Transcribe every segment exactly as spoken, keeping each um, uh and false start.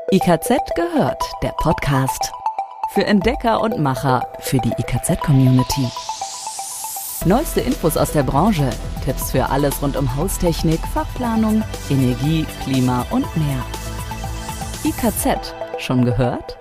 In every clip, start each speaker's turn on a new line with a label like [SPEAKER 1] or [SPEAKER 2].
[SPEAKER 1] I K Z gehört, der Podcast. Für Entdecker und Macher, für die I K Z-Community. Neueste Infos aus der Branche, Tipps für alles rund um Haustechnik, Fachplanung, Energie, Klima und mehr. I K Z, schon gehört?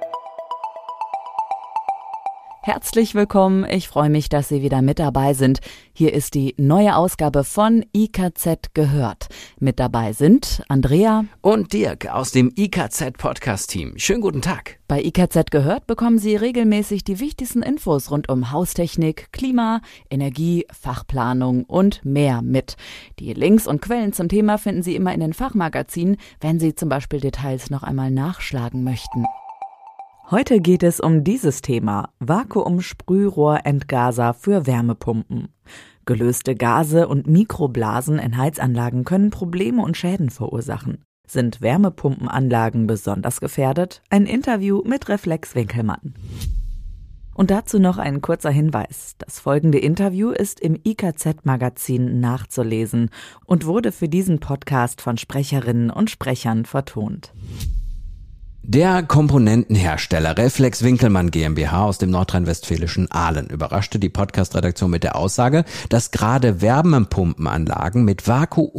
[SPEAKER 1] Herzlich willkommen, ich freue mich, dass Sie wieder mit dabei sind. Hier ist die neue Ausgabe von I K Z gehört. Mit dabei sind Andrea
[SPEAKER 2] und Dirk aus dem I K Z-Podcast-Team. Schönen guten Tag.
[SPEAKER 1] Bei I K Z gehört bekommen Sie regelmäßig die wichtigsten Infos rund um Haustechnik, Klima, Energie, Fachplanung und mehr mit. Die Links und Quellen zum Thema finden Sie immer in den Fachmagazinen, wenn Sie zum Beispiel Details noch einmal nachschlagen möchten. Heute geht es um dieses Thema: Vakuum-Sprührohrentgaser für Wärmepumpen. Gelöste Gase und Mikroblasen in Heizanlagen können Probleme und Schäden verursachen. Sind Wärmepumpenanlagen besonders gefährdet? Ein Interview mit Reflex Winkelmann. Und dazu noch ein kurzer Hinweis. Das folgende Interview ist im I K Z-Magazin nachzulesen und wurde für diesen Podcast von Sprecherinnen und Sprechern vertont.
[SPEAKER 2] Der Komponentenhersteller Reflex Winkelmann GmbH aus dem nordrhein-westfälischen Ahlen überraschte die Podcast-Redaktion mit der Aussage, dass gerade Wärmepumpenanlagen mit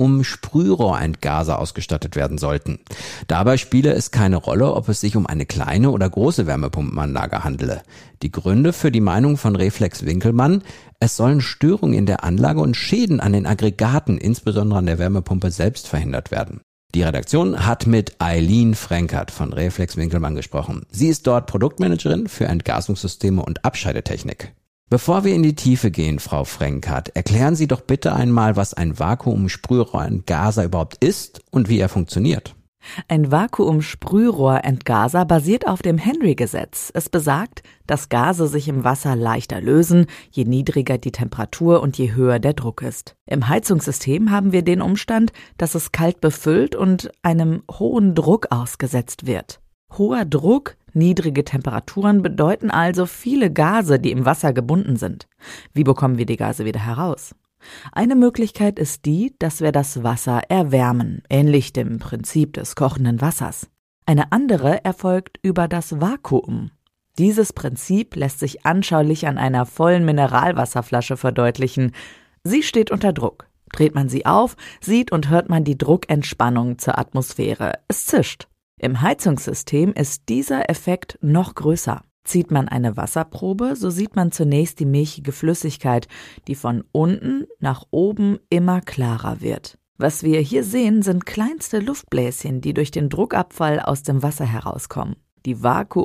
[SPEAKER 2] Vakuum-Sprührohrentgaser ausgestattet werden sollten. Dabei spiele es keine Rolle, ob es sich um eine kleine oder große Wärmepumpenanlage handele. Die Gründe für die Meinung von Reflex Winkelmann: Es sollen Störungen in der Anlage und Schäden an den Aggregaten, insbesondere an der Wärmepumpe selbst, verhindert werden. Die Redaktion hat mit Eileen Frenkert von Reflex Winkelmann gesprochen. Sie ist dort Produktmanagerin für Entgasungssysteme und Abscheidetechnik. Bevor wir in die Tiefe gehen, Frau Frenkert, erklären Sie doch bitte einmal, was ein Vakuum-Sprührohrentgaser überhaupt ist und wie er funktioniert.
[SPEAKER 1] Ein Vakuum-Sprührohrentgaser basiert auf dem Henry-Gesetz. Es besagt, dass Gase sich im Wasser leichter lösen, je niedriger die Temperatur und je höher der Druck ist. Im Heizungssystem haben wir den Umstand, dass es kalt befüllt und einem hohen Druck ausgesetzt wird. Hoher Druck, niedrige Temperaturen bedeuten also viele Gase, die im Wasser gebunden sind. Wie bekommen wir die Gase wieder heraus? Eine Möglichkeit ist die, dass wir das Wasser erwärmen, ähnlich dem Prinzip des kochenden Wassers. Eine andere erfolgt über das Vakuum. Dieses Prinzip lässt sich anschaulich an einer vollen Mineralwasserflasche verdeutlichen. Sie steht unter Druck. Dreht man sie auf, sieht und hört man die Druckentspannung zur Atmosphäre. Es zischt. Im Heizungssystem ist dieser Effekt noch größer. Zieht man eine Wasserprobe, so sieht man zunächst die milchige Flüssigkeit, die von unten nach oben immer klarer wird. Was wir hier sehen, sind kleinste Luftbläschen, die durch den Druckabfall aus dem Wasser herauskommen. Die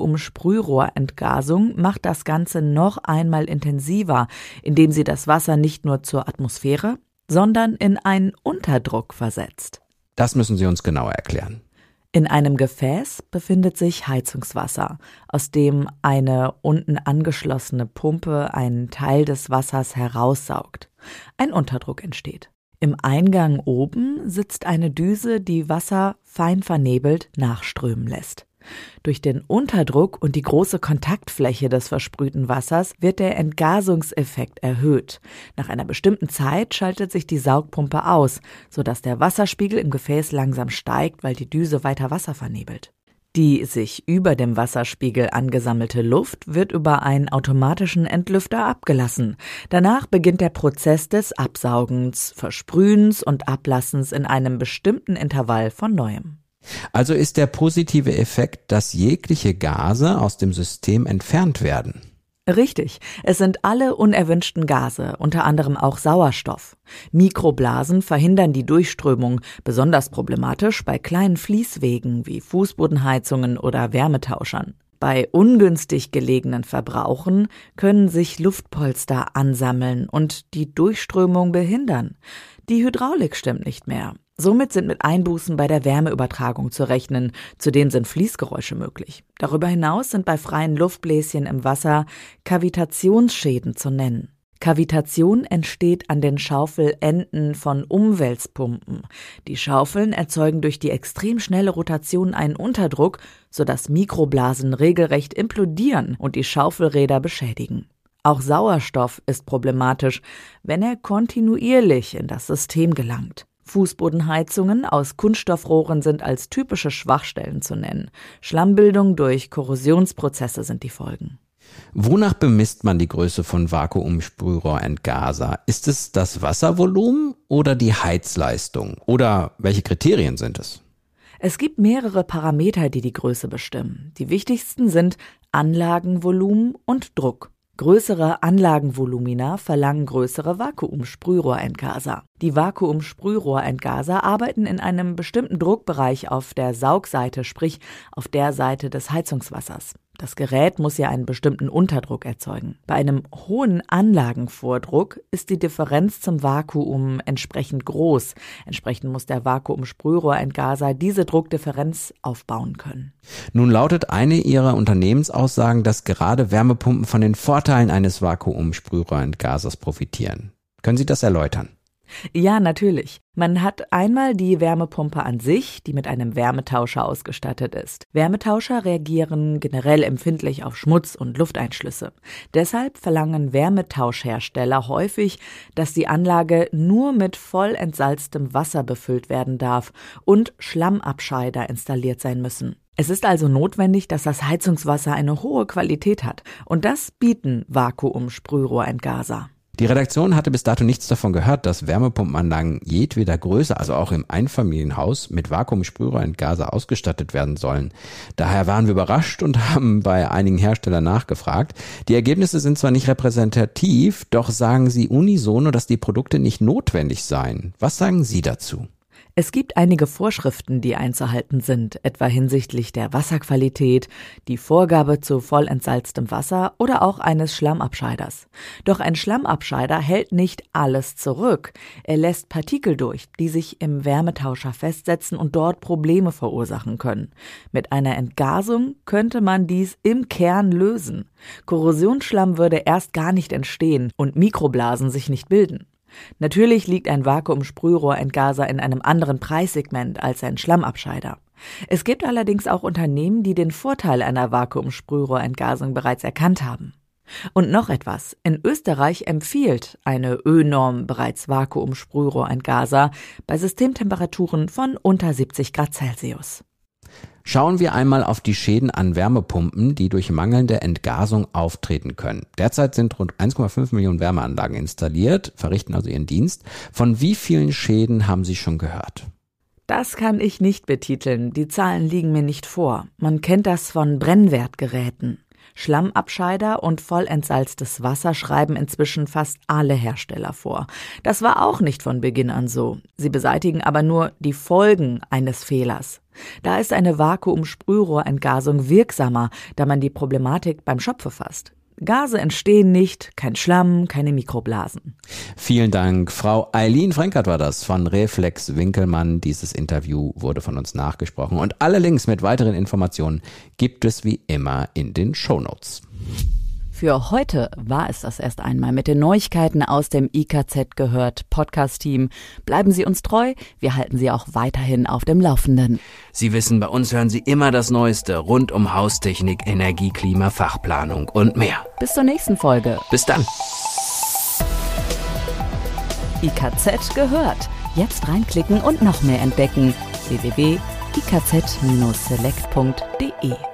[SPEAKER 1] Vakuum-Sprührohrentgasung macht das Ganze noch einmal intensiver, indem sie das Wasser nicht nur zur Atmosphäre, sondern in einen Unterdruck versetzt.
[SPEAKER 2] Das müssen Sie uns genauer erklären.
[SPEAKER 1] In einem Gefäß befindet sich Heizungswasser, aus dem eine unten angeschlossene Pumpe einen Teil des Wassers heraussaugt. Ein Unterdruck entsteht. Im Eingang oben sitzt eine Düse, die Wasser fein vernebelt nachströmen lässt. Durch den Unterdruck und die große Kontaktfläche des versprühten Wassers wird der Entgasungseffekt erhöht. Nach einer bestimmten Zeit schaltet sich die Saugpumpe aus, sodass der Wasserspiegel im Gefäß langsam steigt, weil die Düse weiter Wasser vernebelt. Die sich über dem Wasserspiegel angesammelte Luft wird über einen automatischen Entlüfter abgelassen. Danach beginnt der Prozess des Absaugens, Versprühens und Ablassens in einem bestimmten Intervall von Neuem.
[SPEAKER 2] Also ist der positive Effekt, dass jegliche Gase aus dem System entfernt werden.
[SPEAKER 1] Richtig, es sind alle unerwünschten Gase, unter anderem auch Sauerstoff. Mikroblasen verhindern die Durchströmung, besonders problematisch bei kleinen Fließwegen wie Fußbodenheizungen oder Wärmetauschern. Bei ungünstig gelegenen Verbrauchen können sich Luftpolster ansammeln und die Durchströmung behindern. Die Hydraulik stimmt nicht mehr. Somit sind mit Einbußen bei der Wärmeübertragung zu rechnen, zudem sind Fließgeräusche möglich. Darüber hinaus sind bei freien Luftbläschen im Wasser Kavitationsschäden zu nennen. Kavitation entsteht an den Schaufelenden von Umwälzpumpen. Die Schaufeln erzeugen durch die extrem schnelle Rotation einen Unterdruck, sodass Mikroblasen regelrecht implodieren und die Schaufelräder beschädigen. Auch Sauerstoff ist problematisch, wenn er kontinuierlich in das System gelangt. Fußbodenheizungen aus Kunststoffrohren sind als typische Schwachstellen zu nennen. Schlammbildung durch Korrosionsprozesse sind die Folgen.
[SPEAKER 2] Wonach bemisst man die Größe von Vakuumsprührohrentgaser? Ist es das Wasservolumen oder die Heizleistung? Oder welche Kriterien sind es?
[SPEAKER 1] Es gibt mehrere Parameter, die die Größe bestimmen. Die wichtigsten sind Anlagenvolumen und Druck. Größere Anlagenvolumina verlangen größere Vakuumsprührohrentgaser. Die Vakuumsprührohrentgaser arbeiten in einem bestimmten Druckbereich auf der Saugseite, sprich auf der Seite des Heizungswassers. Das Gerät muss ja einen bestimmten Unterdruck erzeugen. Bei einem hohen Anlagenvordruck ist die Differenz zum Vakuum entsprechend groß. Entsprechend muss der Vakuumsprührohrentgaser diese Druckdifferenz aufbauen können.
[SPEAKER 2] Nun lautet eine Ihrer Unternehmensaussagen, dass gerade Wärmepumpen von den Vorteilen eines Vakuumsprührohrentgasers profitieren. Können Sie das erläutern?
[SPEAKER 1] Ja, natürlich. Man hat einmal die Wärmepumpe an sich, die mit einem Wärmetauscher ausgestattet ist. Wärmetauscher reagieren generell empfindlich auf Schmutz- und Lufteinschlüsse. Deshalb verlangen Wärmetauschhersteller häufig, dass die Anlage nur mit voll entsalztem Wasser befüllt werden darf und Schlammabscheider installiert sein müssen. Es ist also notwendig, dass das Heizungswasser eine hohe Qualität hat. Und das bieten Vakuumsprührohrentgaser.
[SPEAKER 2] Die Redaktion hatte bis dato nichts davon gehört, dass Wärmepumpenanlagen jedweder Größe, also auch im Einfamilienhaus, mit Vakuumsprührohrentgaser ausgestattet werden sollen. Daher waren wir überrascht und haben bei einigen Herstellern nachgefragt. Die Ergebnisse sind zwar nicht repräsentativ, doch sagen sie unisono, dass die Produkte nicht notwendig seien. Was sagen Sie dazu?
[SPEAKER 1] Es gibt einige Vorschriften, die einzuhalten sind, etwa hinsichtlich der Wasserqualität, die Vorgabe zu voll entsalztem Wasser oder auch eines Schlammabscheiders. Doch ein Schlammabscheider hält nicht alles zurück. Er lässt Partikel durch, die sich im Wärmetauscher festsetzen und dort Probleme verursachen können. Mit einer Entgasung könnte man dies im Kern lösen. Korrosionsschlamm würde erst gar nicht entstehen und Mikroblasen sich nicht bilden. Natürlich liegt ein Vakuumsprührohrentgaser in einem anderen Preissegment als ein Schlammabscheider. Es gibt allerdings auch Unternehmen, die den Vorteil einer Vakuumsprührohrentgasung bereits erkannt haben. Und noch etwas. In Österreich empfiehlt eine Ö-Norm bereits Vakuumsprührohrentgaser bei Systemtemperaturen von unter siebzig Grad Celsius.
[SPEAKER 2] Schauen wir einmal auf die Schäden an Wärmepumpen, die durch mangelnde Entgasung auftreten können. Derzeit sind rund eins Komma fünf Millionen Wärmeanlagen installiert, verrichten also ihren Dienst. Von wie vielen Schäden haben Sie schon gehört?
[SPEAKER 1] Das kann ich nicht betiteln. Die Zahlen liegen mir nicht vor. Man kennt das von Brennwertgeräten. Schlammabscheider und voll entsalztes Wasser schreiben inzwischen fast alle Hersteller vor. Das war auch nicht von Beginn an so. Sie beseitigen aber nur die Folgen eines Fehlers. Da ist eine Vakuumsprührohrentgasung wirksamer, da man die Problematik beim Schopfe fasst. Gase entstehen nicht, kein Schlamm, keine Mikroblasen.
[SPEAKER 2] Vielen Dank, Frau Eileen Frenkert war das von Reflex Winkelmann. Dieses Interview wurde von uns nachgesprochen und alle Links mit weiteren Informationen gibt es wie immer in den Shownotes.
[SPEAKER 1] Für heute war es das erst einmal mit den Neuigkeiten aus dem I K Z gehört Podcast-Team. Bleiben Sie uns treu, wir halten Sie auch weiterhin auf dem Laufenden.
[SPEAKER 2] Sie wissen, bei uns hören Sie immer das Neueste rund um Haustechnik, Energie, Klima, Fachplanung und mehr.
[SPEAKER 1] Bis zur nächsten Folge.
[SPEAKER 2] Bis dann.
[SPEAKER 1] I K Z gehört. Jetzt reinklicken und noch mehr entdecken. w w w punkt i k z Bindestrich select punkt d e